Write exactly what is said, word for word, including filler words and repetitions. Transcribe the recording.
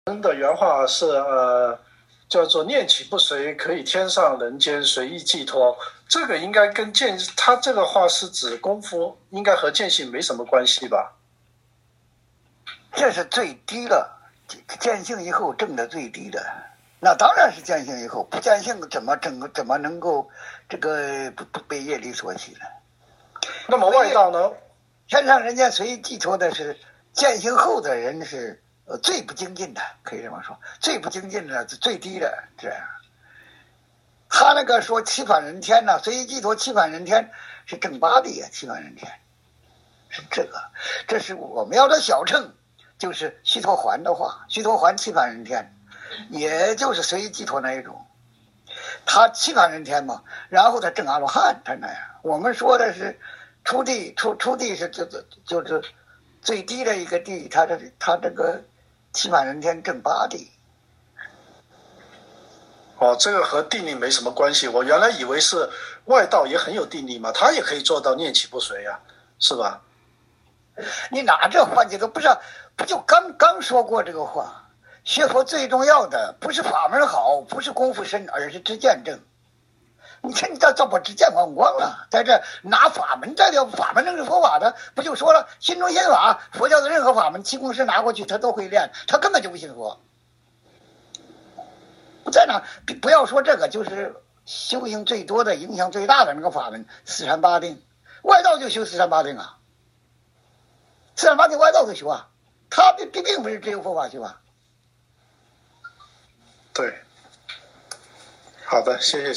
人的原话是呃，叫做念起不随，可以天上人间随意寄托。这个应该跟见他这个话是指功夫，应该和见性没什么关系吧？ 这是最低了，见性以后挣的最低的，那当然是见性以后，不见性怎么整怎么能够这个不不被业力所系呢？ 那么外道呢？ 天上人间随意寄托的是见性后的人是呃最不精进的，可以这么说，最不精进的最低的这样。他那个说七返人天呢，随意寄托七返人天是正八地啊，七返人天是这个，这是我们要的小乘，就是须陀洹的话，须陀洹七返人天，也就是随意寄托那一种。他七返人天嘛，然后他证阿罗汉，他那样。我们说的是初地，初初地是就就就是最低的一个地，他这他这个七返人天正八地。 哦，这个和定力没什么关系。我原来以为是外道也很有定力嘛，他也可以做到念起不随呀、啊，是吧？ 你哪这话你都不知道，不就刚刚说过这个话？学佛最重要的不是法门好，不是功夫深，而是知见正。你看你这这不知见光光了，在这拿法门在这法门正是佛法的，不就说了心中心法，佛教的任何法门，气功师拿过去他都会练，他根本就不信佛。在哪不要说这个，就是修行最多的、影响最大的那个法门四禅八定，外道就修四禅八定啊，四禅八定外道都修啊，他并并不是只有佛法修啊。 对，好的，谢谢。